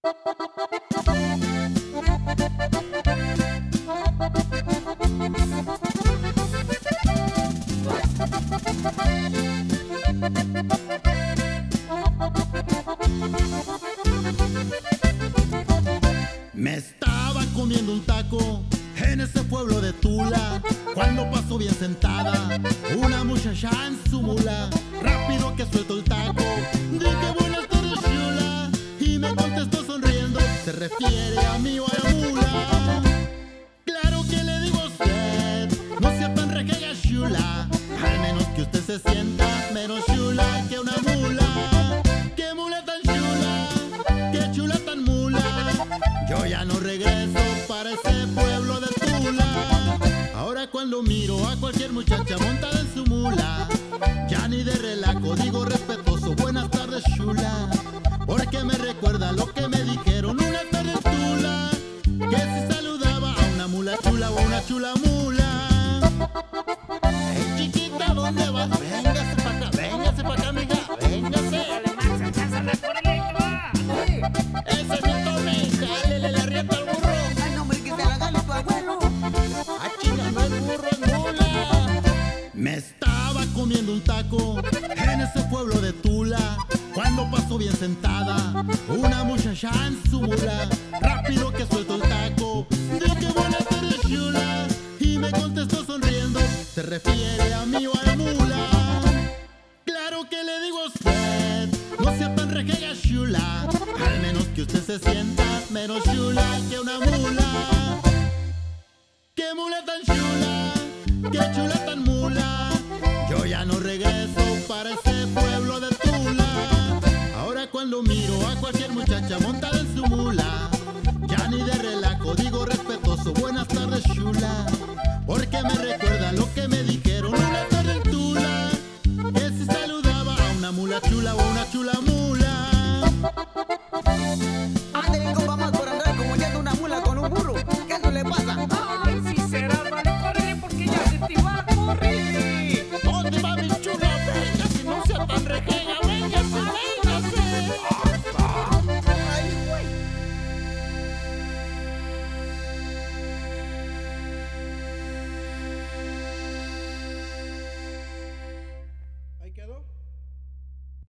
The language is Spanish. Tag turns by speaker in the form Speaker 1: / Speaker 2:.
Speaker 1: Me estaba comiendo un taco en ese pueblo de Tula, cuando pasó bien sentada una muchacha en su mula. Rápido que suelto el taco, dije buenas tardes chula, y me contestó sonriendo, se refiere a mí o a la mula. Claro que le digo a usted, no sea tan requega chula, al menos que usted se sienta menos chula que una mula. ¡Qué mula tan chula! ¡Qué chula tan mula! Yo ya no regreso para ese pueblo de Tula. Ahora cuando miro a cualquier muchacha montada en su mula, ya ni de relajo digo respetuoso, buenas tardes chula, porque me recuerda lo que me dijeron una tarde en Tula, que si saludaba a una mula chula o a una chula mula. Hey chiquita, ¿dónde vas? Véngase pa' acá, mija, véngase. Ese es mi Tommy, jálele la rienda al burro.
Speaker 2: Ay, no, hombre, que se la gane tu abuelo.
Speaker 1: Ah, chinga, no es burro, es mula. Me estaba comiendo un taco en ese pueblo de Tula, cuando pasó bien sentada una muchacha en su mula. Rápido que suelto el taco, dije buenas tardes chula, y me contestó sonriendo, se refiere a mí o a la mula. Claro que le digo a usted, no sea tan requega chula, al menos que usted se sienta menos chula que una mula. ¡Qué mula tan chula! ¡Qué chula tan mula! Yo ya no regreso para ese pueblo de Tula. Ahora cuando miro a cualquier muchacha montada en su mula, ya ni de relajo digo respetuoso, buenas tardes chula, porque me recuerda lo que me dijeron una tarde en Tula, que si saludaba a una mula chula o a una chula mula.